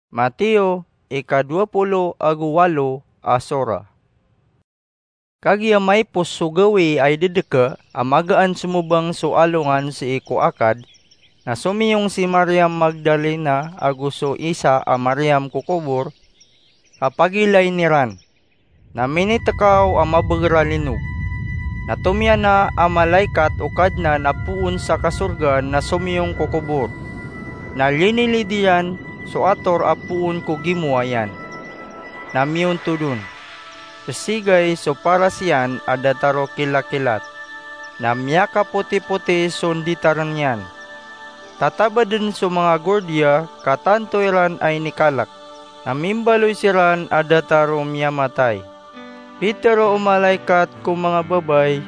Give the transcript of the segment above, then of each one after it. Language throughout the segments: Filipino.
Mateo ika-28 asora. Kagya may pusugawi ay dideka amagaan sumubang sualungan si iko akad na sumiyong si Mariam Magdalena aguso isa a Mariam kukubor kapagilay niran na minitakaw a mabagralinog. Natumya na a malaikat ukad na napuon sa kasurgan na sumiyong kukubor. Nalinilidiyan so ator apuon ko gimuayan. Namiyon tudun. Pasigay so para siyan adataro kilakilat. Namyaka puti-puti sunditaran yan. Tataba din so mga gordya katanto iran ay nikalak. Namimbaloy siran adataro miyamatay. Pitero umalaikat ko mga babay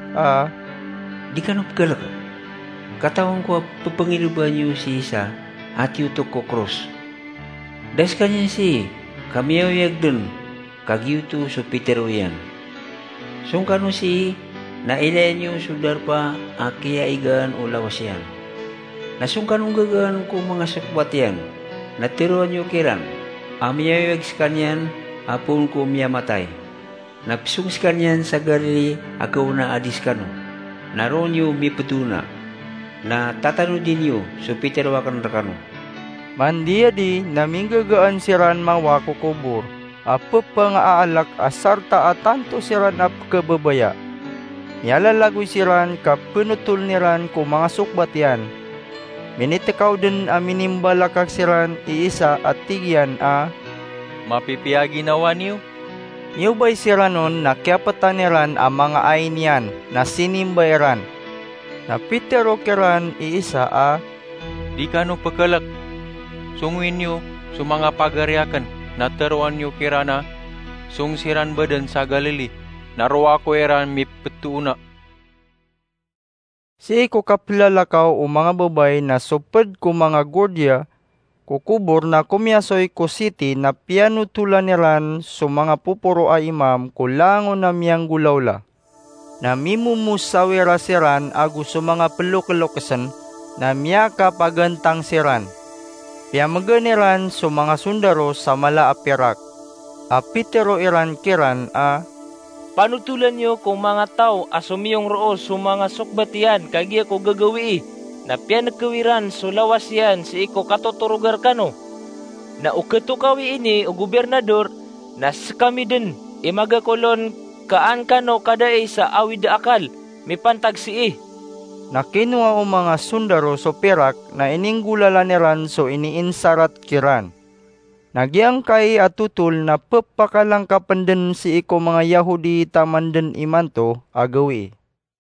Di ka nupgalak. Katawang ko papanginuban niyo si isa at yutok ko cross. Das kanya si kamiyawiyag dun kagyuto so Petero yan. Sungkano si nailayan niyo sudar pa akiyaigan o lawas yan. Nasungkanong gagan ko mga sakbat yan. Natiruan niyo kiran. Amiyawiyag kanyan apon ko miyamatay. Napisung kanyan sa Galili agaw na adis kano. Naroon niyo mipatuna. Na tatano din niyo so Petero akan rakano. Mandiya di naminggagaan siran mawa kukubor. Apo pa nga aalak asarta atanto siran ap kababaya. Nialalagoy siran kapunutol niran ko mga sukbat yan. Minitikaw din aminimbalakak siran iisa at tigyan mapipiyagi nawa niyo. Niyubay siranon na kiapatan niran ang mga ayin yan na sinimbayaran. Na Petero kiran iisa Di ka no pagkalak. Sungwin niyo sa mga pagaryakan na teruan niyo kirana sungsiran badan sa Galili. Naruwa ko eran mipetuna. Si ko kapilalakaw o mga babay na supad ko mga gordya kukubor na kumyasoy ko city na pianutulan niran so mga pupuro ay imam kulangon na miyang gulawla. Na mimumusawira siran agu so mga peluk-lukasan na miyaka pagantang siran. Piamaganiran so mga sundaro sa mala apirak. Petero iran kiran Panutulan niyo kung mga tao asumiyong roos so mga sukbatian kagya ko gagawi na pianagkawiran so lawas yan si iko katoturugar kano. Na ukatukawi ini o gobernador na kami din imagakolon kaan kano kadae sa awid akal mipantag si Nakinuha o mga sundaro so pirak na ininggulala so iniinsarat kiran. Nagyang kay atutol na pepakalang kapanden si iko mga Yahudi tamanden imanto agawi.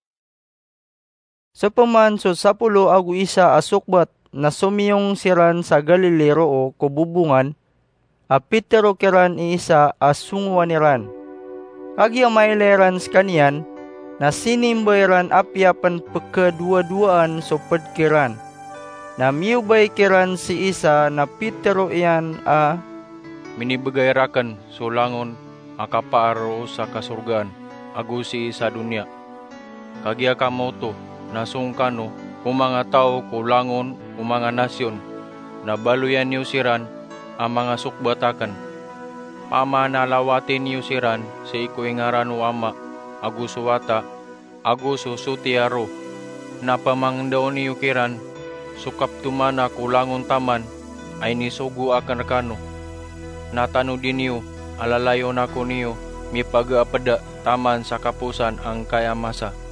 Sa paman so 10 agu isa asukbat na sumiyong siran sa Galileo o kububungan, Petero kiran iisa asungwan niran. Kagya maileran kanyan na sinimbayran apyapan pagkadua-duaan so padkiran. Na miyubay kiran si isa na Petero iyan minibagayrakan sulangon makapaaro sa kasurgan agusi sa dunya. Kagya kamoto nasungkano kung mga tao kulangon kung mga nasyon na baluyan niyo siran ang mga sukbatakan. Pamanalawatin niyo siran sa ikuingaran o ama aguso wata aguso sutiaro na pamangdaon niyo kiran sukap tumana kulangon taman ay nisugu akan kano. Natano din niyo alalayo na ko niyo mipag-apada taman sa kapusan ang kayamasa.